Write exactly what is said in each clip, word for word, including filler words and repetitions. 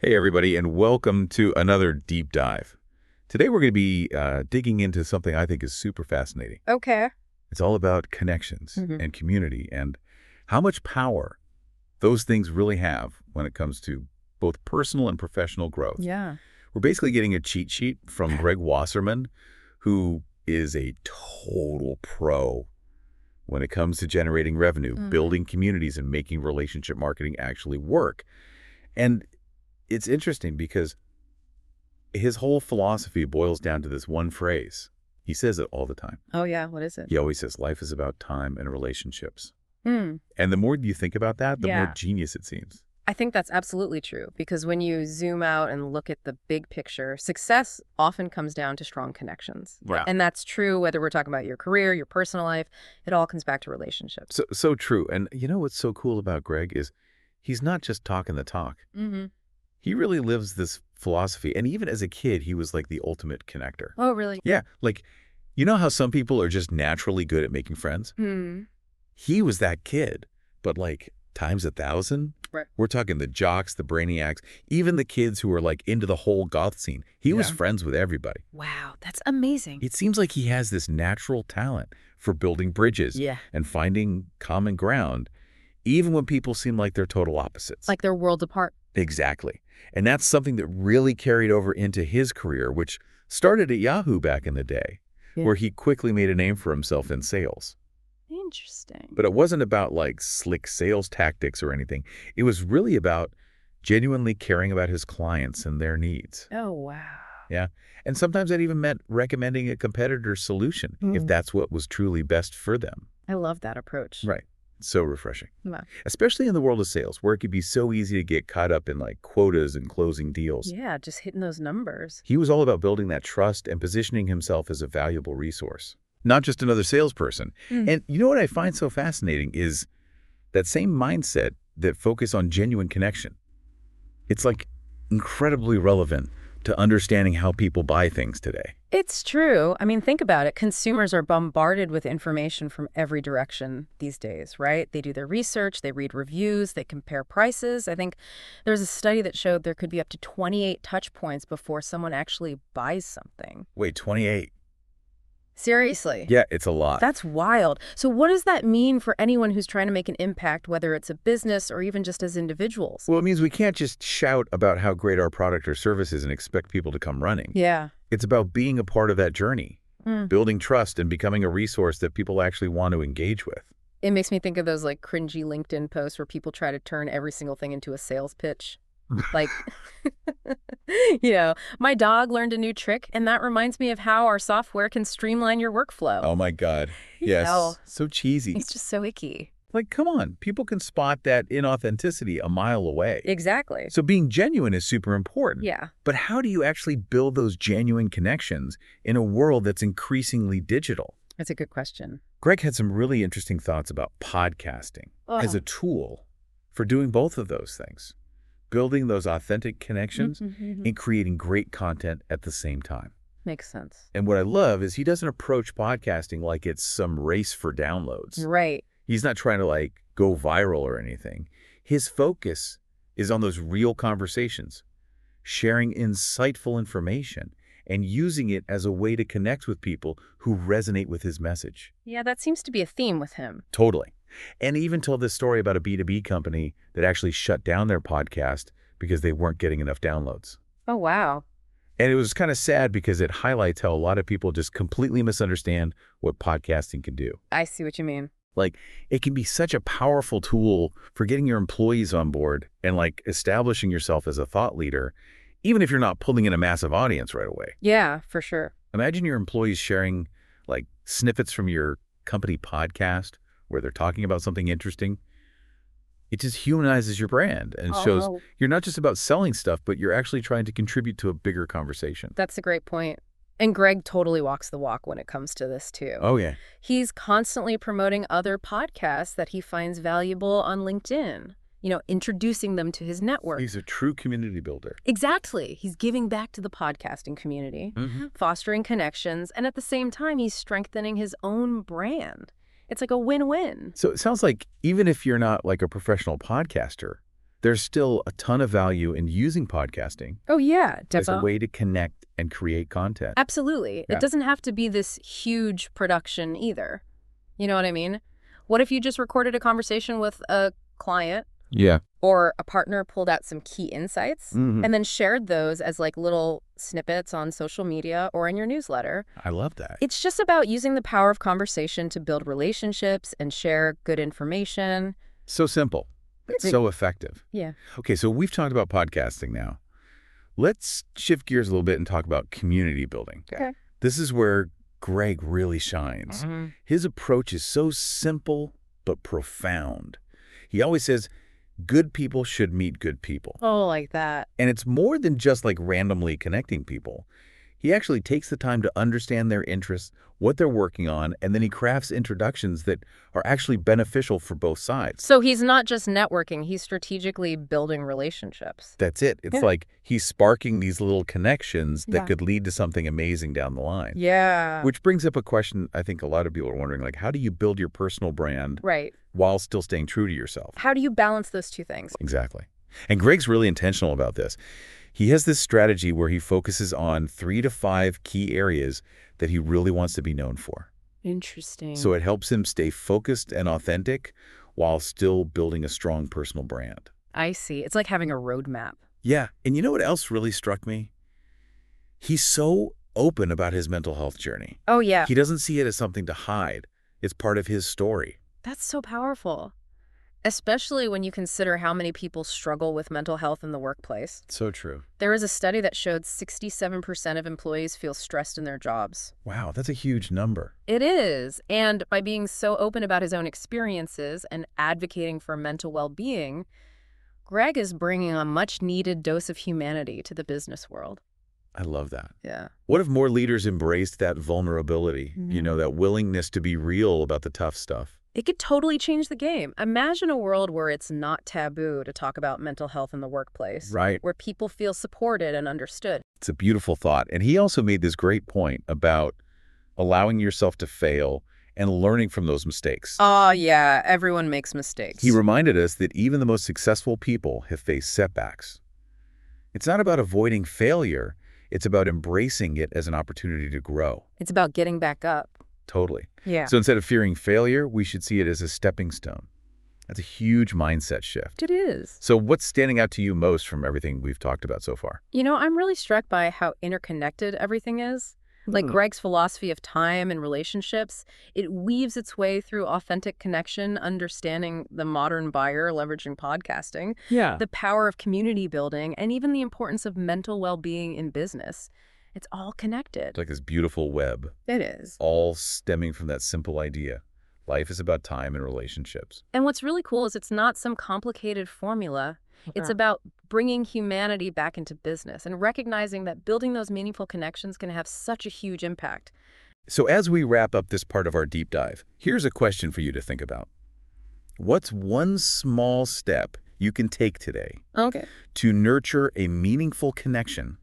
Hey, everybody, and welcome to another deep dive. Today, we're going to be uh, digging into something I think is super fascinating. Okay. It's all about connections Mhm. and community and how much power those things really have when it comes to both personal and professional growth. Yeah. We're basically getting a cheat sheet from Greg Wasserman, who is a total pro when it comes to generating revenue, Mhm. building communities, and making relationship marketing actually work. And it's interesting because his whole philosophy boils down to this one phrase. He says it all the time. Oh, yeah. What is it? He always says life is about time and relationships. Hmm. And the more you think about that, the more Yeah. genius it seems. I think that's absolutely true because when you zoom out and look at the big picture, success often comes down to strong connections. Wow. And that's true whether we're talking about your career, your personal life, it all comes back to relationships. So, so true. And you know what's so cool about Greg is he's not just talking the talk. Mm-hmm. He really lives this philosophy. And even as a kid, he was like the ultimate connector. Oh, really? Yeah. Like, you know how some people are just naturally good at making friends? Hmm. He was that kid, but like times a thousand. Right. We're talking the jocks, the brainiacs, even the kids who are like into the whole goth scene. He was Yeah. friends with everybody. Wow. That's amazing. It seems like he has this natural talent for building bridges Yeah. and finding common ground, even when people seem like they're total opposites. Like they're worlds apart. Exactly. And that's something that really carried over into his career, which started at Yahoo back in the day, Yeah. where he quickly made a name for himself in sales. Interesting. But it wasn't about like slick sales tactics or anything. It was really about genuinely caring about his clients and their needs. Oh, wow. Yeah. And sometimes that even meant recommending a competitor's solution if Mm. that's what was truly best for them. I love that approach. Right. So refreshing. Wow. Especially in the world of sales, where it could be so easy to get caught up in like quotas and closing deals. Yeah, just hitting those numbers. He was all about building that trust and positioning himself as a valuable resource, not just another salesperson. Mm. And you know what I find so fascinating is that same mindset that focus on genuine connection. It's like incredibly relevant to understanding how people buy things today. It's true. I mean, think about it. Consumers are bombarded with information from every direction these days, right? They do their research, they read reviews, they compare prices. I think there's a study that showed there could be up to twenty-eight touch points before someone actually buys something. Wait, twenty-eight? Seriously. Yeah, it's a lot. That's wild. So what does that mean for anyone who's trying to make an impact, whether it's a business or even just as individuals? Well, it means we can't just shout about how great our product or service is and expect people to come running. Yeah. It's about being a part of that journey, Mm. building trust and becoming a resource that people actually want to engage with. It makes me think of those like cringy LinkedIn posts where people try to turn every single thing into a sales pitch. Like, you know, my dog learned a new trick, and that reminds me of how our software can streamline your workflow. Oh my God. You Yes. know. So cheesy. It's just so icky. Like, come on. People can spot that inauthenticity a mile away. Exactly. So being genuine is super important. Yeah. But how do you actually build those genuine connections in a world that's increasingly digital? That's a good question. Greg had some really interesting thoughts about podcasting as a tool for doing both of those things, building those authentic connections Mhm. and creating great content at the same time. Makes sense. And what I love is he doesn't approach podcasting like it's some race for downloads. Right. He's not trying to like go viral or anything. His focus is on those real conversations, sharing insightful information and using it as a way to connect with people who resonate with his message. Yeah, that seems to be a theme with him. Totally. And he even told this story about a B two B company that actually shut down their podcast because they weren't getting enough downloads. Oh, wow. And it was kind of sad because it highlights how a lot of people just completely misunderstand what podcasting can do. I see what you mean. Like, it can be such a powerful tool for getting your employees on board and like establishing yourself as a thought leader, even if you're not pulling in a massive audience right away. Yeah, for sure. Imagine your employees sharing like snippets from your company podcast where they're talking about something interesting. It just humanizes your brand and shows Oh. you're not just about selling stuff, but you're actually trying to contribute to a bigger conversation. That's a great point. And Greg totally walks the walk when it comes to this, too. Oh, yeah. He's constantly promoting other podcasts that he finds valuable on LinkedIn, you know, introducing them to his network. He's a true community builder. Exactly. He's giving back to the podcasting community, Mm-hmm. fostering connections, and at the same time, he's strengthening his own brand. It's like a win-win. So it sounds like even if you're not like a professional podcaster, There's still a ton of value in using podcasting Oh, yeah, as a definitely. way to connect and create content. Absolutely. Yeah. It doesn't have to be this huge production either. You know what I mean? What if you just recorded a conversation with a client Yeah. or a partner, pulled out some key insights, Mhm. and then shared those as like little snippets on social media or in your newsletter? I love that. It's just about using the power of conversation to build relationships and share good information. So simple. It's It's- so effective. Yeah. Okay, so we've talked about podcasting now. Let's shift gears a little bit and talk about community building. Okay. This is where Greg really shines. Mhm. His approach is so simple but profound. He always says, good people should meet good people. Oh, like that. And it's more than just like randomly connecting people. He actually takes the time to understand their interests, what they're working on, and then he crafts introductions that are actually beneficial for both sides. So he's not just networking, he's strategically building relationships. That's it. It's Yeah. like he's sparking these little connections that Yeah. could lead to something amazing down the line. Yeah. Which brings up a question I think a lot of people are wondering, like, how do you build your personal brand Right. while still staying true to yourself? How do you balance those two things? Exactly. And Greg's really intentional about this. He has this strategy where he focuses on three to five key areas that he really wants to be known for. Interesting. So it helps him stay focused and authentic while still building a strong personal brand. I see. It's like having a roadmap. Yeah. And you know what else really struck me? He's so open about his mental health journey. Oh, yeah. He doesn't see it as something to hide. It's part of his story. That's so powerful. Especially when you consider how many people struggle with mental health in the workplace. So true. There was a study that showed sixty-seven percent of employees feel stressed in their jobs. Wow, that's a huge number. It is. And by being so open about his own experiences and advocating for mental well-being, Greg is bringing a much-needed dose of humanity to the business world. I love that. Yeah. What if more leaders embraced that vulnerability, you know, that willingness to be real about the tough stuff? It could totally change the game. Imagine a world where it's not taboo to talk about mental health in the workplace. Right. Where people feel supported and understood. It's a beautiful thought. And he also made this great point about allowing yourself to fail and learning from those mistakes. Oh, yeah. Everyone makes mistakes. He reminded us that even the most successful people have faced setbacks. It's not about avoiding failure. It's about embracing it as an opportunity to grow. It's about getting back up. Totally. Yeah. So instead of fearing failure, we should see it as a stepping stone. That's a huge mindset shift. It is. So what's standing out to you most from everything we've talked about so far? You know, I'm really struck by how interconnected everything is. Like Hmm. Greg's philosophy of time and relationships, it weaves its way through authentic connection, understanding the modern buyer, leveraging podcasting, Yeah. the power of community building, and even the importance of mental well-being in business. It's all connected. It's like this beautiful web, It is. all stemming from that simple idea. Life is about time and relationships. And what's really cool is it's not some complicated formula. It's Yeah. about bringing humanity back into business and recognizing that building those meaningful connections can have such a huge impact. So as we wrap up this part of our deep dive, here's a question for you to think about. What's one small step you can take today Okay. to nurture a meaningful connection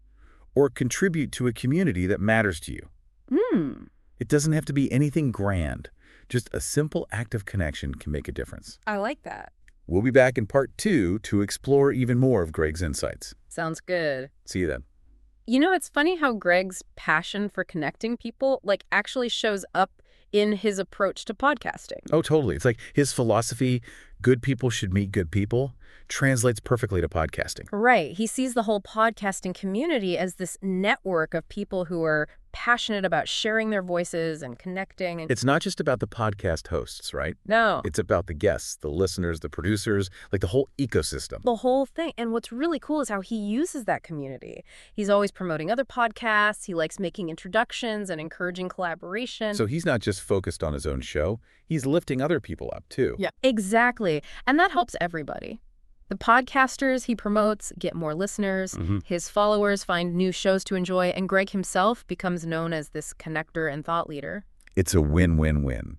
or contribute to a community that matters to you? Hmm. It doesn't have to be anything grand. Just a simple act of connection can make a difference. I like that. We'll be back in part two to explore even more of Greg's insights. Sounds good. See you then. You know, it's funny how Greg's passion for connecting people, like, actually shows up in his approach to podcasting. Oh, totally. It's like his philosophy, good people should meet good people, translates perfectly to podcasting. Right. He sees the whole podcasting community as this network of people who are passionate about sharing their voices and connecting. And It's not just about the podcast hosts, right? no, It's about the guests, the listeners, the producers, like the whole ecosystem. the whole thing. And what's really cool is how he uses that community. He's always promoting other podcasts. He likes making introductions and encouraging collaboration. So he's not just focused on his own show, he's lifting other people up too. Yeah, exactly. And that helps everybody. The podcasters he promotes get more listeners, Mhm. his followers find new shows to enjoy, and Greg himself becomes known as this connector and thought leader. It's a win-win-win.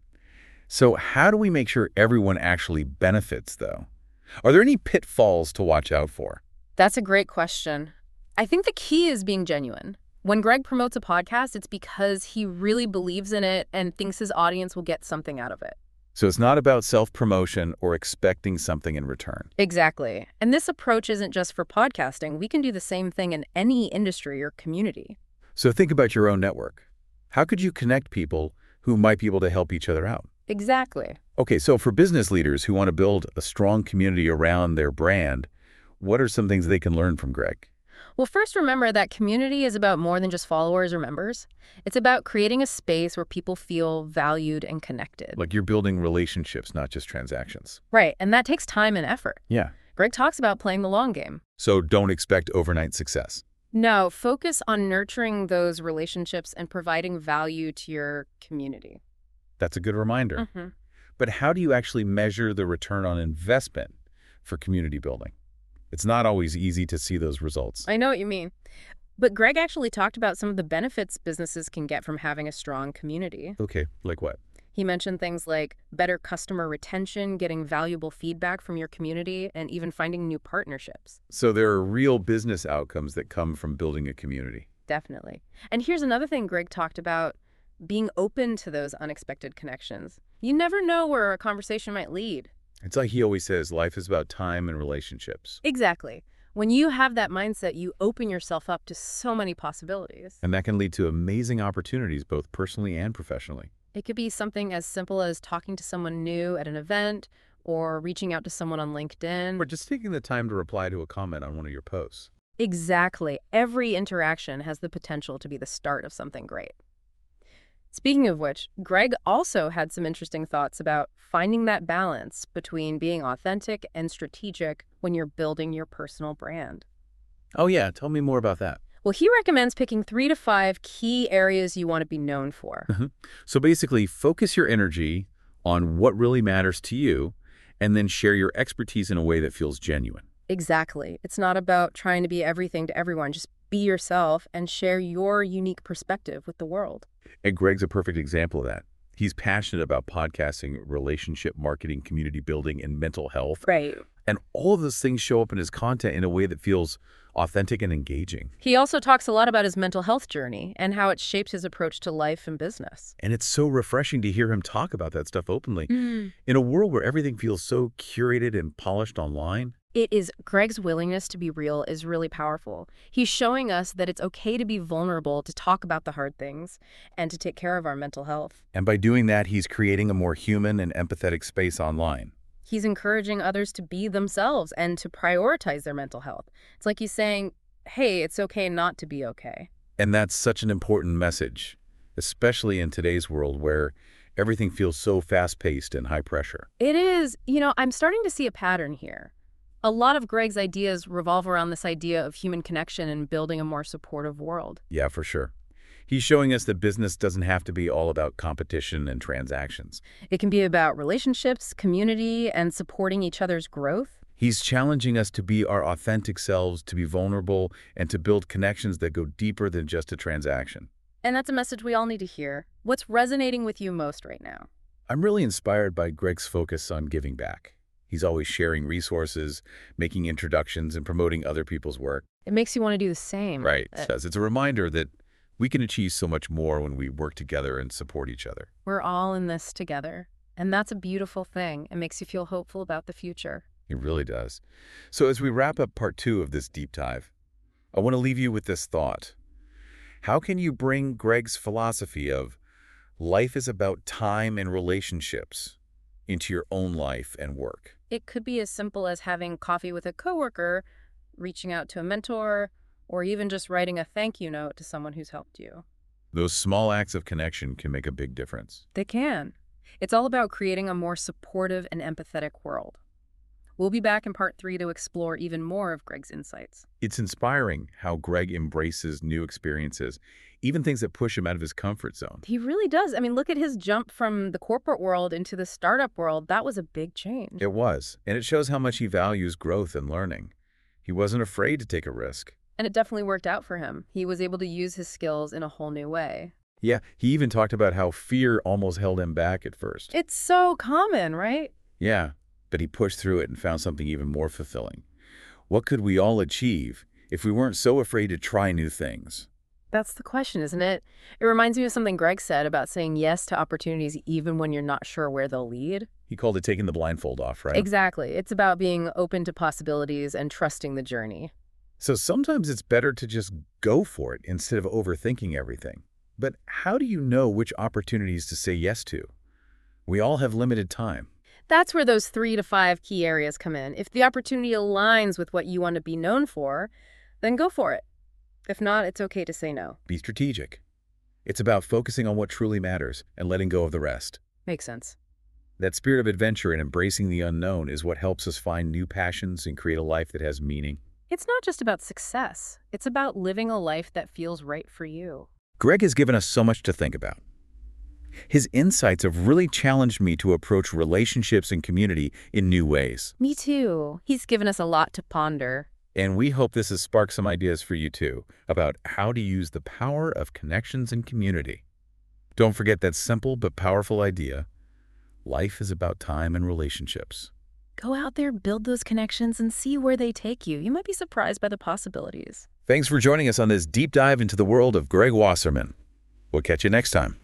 So how do we make sure everyone actually benefits, though? Are there any pitfalls to watch out for? That's a great question. I think the key is being genuine. When Greg promotes a podcast, it's because he really believes in it and thinks his audience will get something out of it. So it's not about self-promotion or expecting something in return. Exactly. And this approach isn't just for podcasting. We can do the same thing in any industry or community. So think about your own network. How could you connect people who might be able to help each other out? Exactly. Okay, so for business leaders who want to build a strong community around their brand, what are some things they can learn from Greg? Well, first remember that community is about more than just followers or members. It's about creating a space where people feel valued and connected. Like you're building relationships, not just transactions. Right, and that takes time and effort. Yeah. Greg talks about playing the long game. So don't expect overnight success. No, focus on nurturing those relationships and providing value to your community. That's a good reminder. Mm-hmm. But how do you actually measure the return on investment for community building? It's not always easy to see those results. I know what you mean. But Greg actually talked about some of the benefits businesses can get from having a strong community. Okay, like what? He mentioned things like better customer retention, getting valuable feedback from your community, and even finding new partnerships. So there are real business outcomes that come from building a community. Definitely. And here's another thing Greg talked about, being open to those unexpected connections. You never know where a conversation might lead. It's like he always says, life is about time and relationships. Exactly. When you have that mindset, you open yourself up to so many possibilities. And that can lead to amazing opportunities, both personally and professionally. It could be something as simple as talking to someone new at an event or reaching out to someone on LinkedIn. Or just taking the time to reply to a comment on one of your posts. Exactly. Every interaction has the potential to be the start of something great. Speaking of which, Greg also had some interesting thoughts about finding that balance between being authentic and strategic when you're building your personal brand. Oh yeah, tell me more about that. Well, he recommends picking three to five key areas you want to be known for. So basically, focus your energy on what really matters to you, and then share your expertise in a way that feels genuine. Exactly. It's not about trying to be everything to everyone. Just be yourself and share your unique perspective with the world. And Greg's a perfect example of that. He's passionate about podcasting, relationship marketing, community building, and mental health. Right. And all of those things show up in his content in a way that feels authentic and engaging. He also talks a lot about his mental health journey and how it shaped his approach to life and business. And it's so refreshing to hear him talk about that stuff openly. Mm. In a world where everything feels so curated and polished online. It is Greg's willingness to be real is really powerful. He's showing us that it's okay to be vulnerable, to talk about the hard things, and to take care of our mental health. And by doing that, he's creating a more human and empathetic space online. He's encouraging others to be themselves and to prioritize their mental health. It's like he's saying, hey, it's okay not to be okay. And that's such an important message, especially in today's world where everything feels so fast-paced and high pressure. It is. You know, I'm starting to see a pattern here. A lot of Greg's ideas revolve around this idea of human connection and building a more supportive world. Yeah, for sure. He's showing us that business doesn't have to be all about competition and transactions. It can be about relationships, community, and supporting each other's growth. He's challenging us to be our authentic selves, to be vulnerable, and to build connections that go deeper than just a transaction. And that's a message we all need to hear. What's resonating with you most right now? I'm really inspired by Greg's focus on giving back. He's always sharing resources, making introductions, and promoting other people's work. It makes you want to do the same. Right. Uh, It does. It's a reminder that we can achieve so much more when we work together and support each other. We're all in this together. And that's a beautiful thing. It makes you feel hopeful about the future. It really does. So as we wrap up part two of this deep dive, I want to leave you with this thought. How can you bring Greg's philosophy of life is about time and relationships into your own life and work? It could be as simple as having coffee with a coworker, reaching out to a mentor, or even just writing a thank you note to someone who's helped you. Those small acts of connection can make a big difference. They can. It's all about creating a more supportive and empathetic world. We'll be back in part three to explore even more of Greg's insights. It's inspiring how Greg embraces new experiences, even things that push him out of his comfort zone. He really does. I mean, look at his jump from the corporate world into the startup world. That was a big change. It was, and it shows how much he values growth and learning. He wasn't afraid to take a risk. And it definitely worked out for him. He was able to use his skills in a whole new way. Yeah, he even talked about how fear almost held him back at first. It's so common, right? Yeah, but he pushed through it and found something even more fulfilling. What could we all achieve if we weren't so afraid to try new things? That's the question, isn't it? It reminds me of something Greg said about saying yes to opportunities even when you're not sure where they'll lead. He called it taking the blindfold off, right? Exactly. It's about being open to possibilities and trusting the journey. So sometimes it's better to just go for it instead of overthinking everything. But how do you know which opportunities to say yes to? We all have limited time. That's where those three to five key areas come in. If the opportunity aligns with what you want to be known for, then go for it. If not, it's okay to say no. Be strategic. It's about focusing on what truly matters and letting go of the rest. Makes sense. That spirit of adventure and embracing the unknown is what helps us find new passions and create a life that has meaning. It's not just about success. It's about living a life that feels right for you. Greg has given us so much to think about. His insights have really challenged me to approach relationships and community in new ways. Me too. He's given us a lot to ponder. And we hope this has sparked some ideas for you too about how to use the power of connections and community. Don't forget that simple but powerful idea. Life is about time and relationships. Go out there, build those connections, and see where they take you. You might be surprised by the possibilities. Thanks for joining us on this deep dive into the world of Greg Wasserman. We'll catch you next time.